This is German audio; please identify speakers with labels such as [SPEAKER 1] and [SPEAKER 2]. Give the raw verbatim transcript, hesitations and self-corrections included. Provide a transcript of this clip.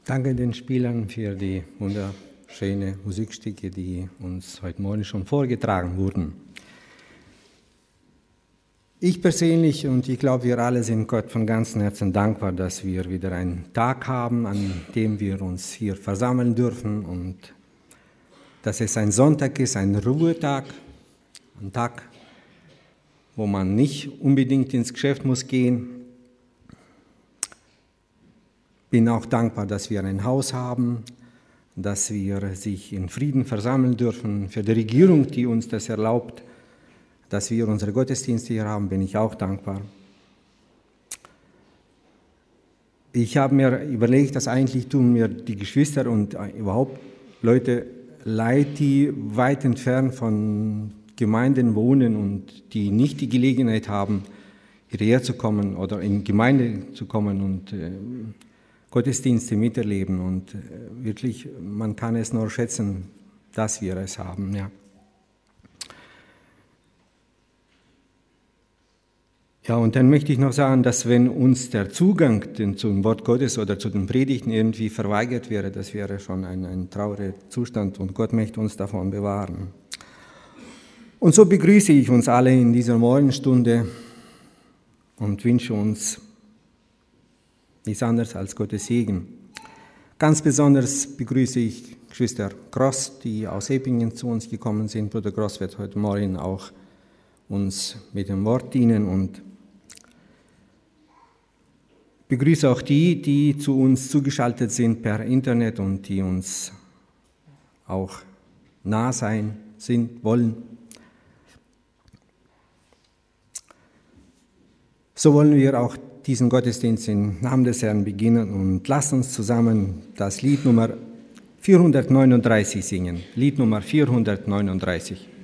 [SPEAKER 1] Danke den Spielern für die wunderschönen Musikstücke, die uns heute Morgen schon vorgetragen wurden. Ich persönlich und ich glaube, wir alle sind Gott von ganzem Herzen dankbar, dass wir wieder einen Tag haben, an dem wir uns hier versammeln dürfen und dass es ein Sonntag ist, ein Ruhetag, ein Tag, wo man nicht unbedingt ins Geschäft muss gehen. Ich bin auch dankbar, dass wir ein Haus haben, dass wir sich in Frieden versammeln dürfen. Für die Regierung, die uns das erlaubt, dass wir unsere Gottesdienste hier haben, bin ich auch dankbar. Ich habe mir überlegt, dass eigentlich tun mir die Geschwister und überhaupt Leute leid, die weit entfernt von Gemeinden wohnen und die nicht die Gelegenheit haben, hierher zu kommen oder in Gemeinde zu kommen und äh, Gottesdienste miterleben. Und äh, wirklich, man kann es nur schätzen, dass wir es haben. Ja. Ja, und dann möchte ich noch sagen, dass wenn uns der Zugang zum Wort Gottes oder zu den Predigten irgendwie verweigert wäre, das wäre schon ein, ein trauriger Zustand und Gott möchte uns davon bewahren. Und so begrüße ich uns alle in dieser Morgenstunde und wünsche uns nichts anderes als Gottes Segen. Ganz besonders begrüße ich Geschwister Gross, die aus Eppingen zu uns gekommen sind. Bruder Gross wird heute Morgen auch uns mit dem Wort dienen und begrüße auch die, die zu uns zugeschaltet sind per Internet und die uns auch nah sein sind, wollen. So wollen wir auch diesen Gottesdienst im Namen des Herrn beginnen und lasst uns zusammen das Lied Nummer vierhundertneununddreißig singen. Lied Nummer vierhundertneununddreißig.